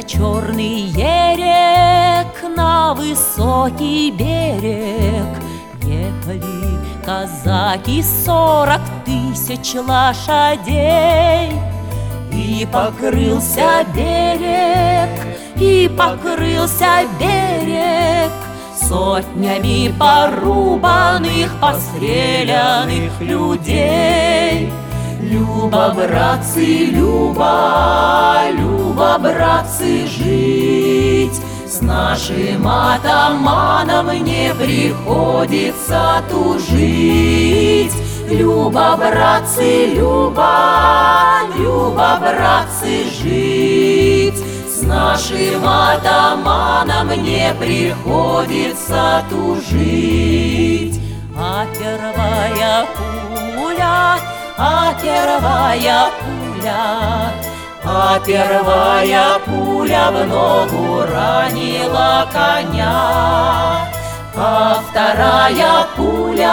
черный ерек на высокий берег ехали казаки 40 000 лошадей. И покрылся берег, и покрылся берег сотнями порубанных, постреляных людей. Люба, братцы, Люба, Люба, братцы, жить с нашим атаманом не приходится тужить. Люба, братцы, Люба, Люба, братцы, жить с нашим атаманом не приходится тужить. А первая пуля, а первая пуля, а первая пуля в ногу ранила коня. А вторая пуля,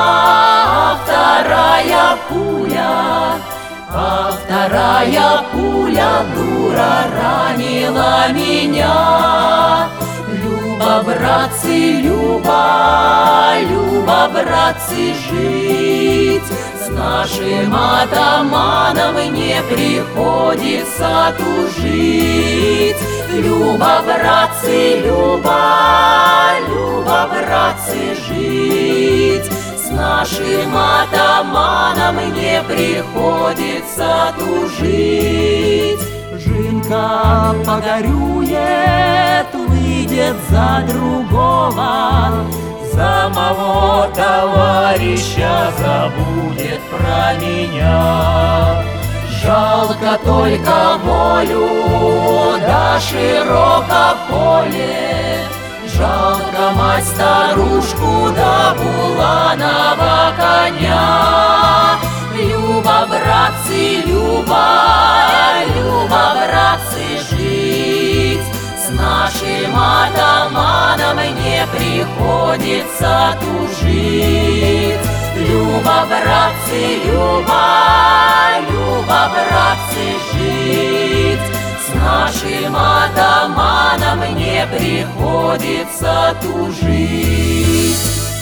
а вторая пуля, а вторая пуля, дура, ранила меня. Люба, братцы, Люба, Люба, братцы, жить с нашим атаманом не приходится тужить. Люба, братцы, Люба, Люба, братцы, жить с нашим атаманом не приходится тужить. Жинка погорюет, выйдет за другого, за моего товарища забудет про меня. Жалко только волю да широко поле, жалко мать старушку да буланова коня. Люба, братцы, Люба, Люба, братцы, жить с нашим атаманом не приходится тужить. Люба, братцы, Люба, Люба, братцы, жить с нашим атаманом не приходится тужить.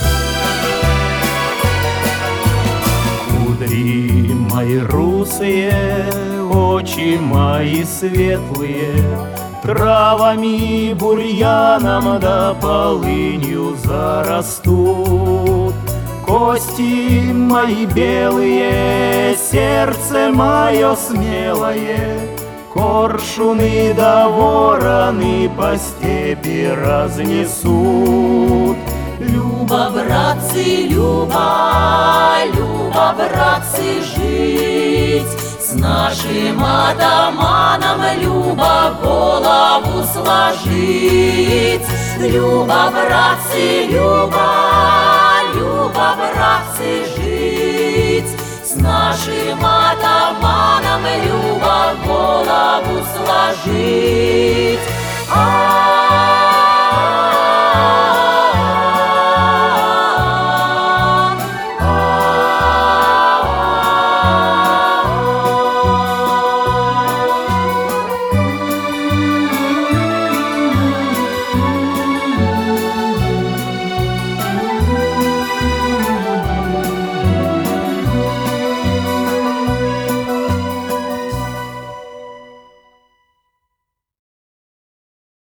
Кудри мои русые, очи мои светлые, травами, бурьяном да полынью зарастут. Кости мои белые, сердце мое смелое, коршуны да вороны по степи разнесут. Люба, братцы, Люба, Люба, братцы, жить с нашим атаманом, Люба, голову сложить. Люба, братцы, Люба, Люба, братцы, жить с нашим атаманом, Люба, голову сложить.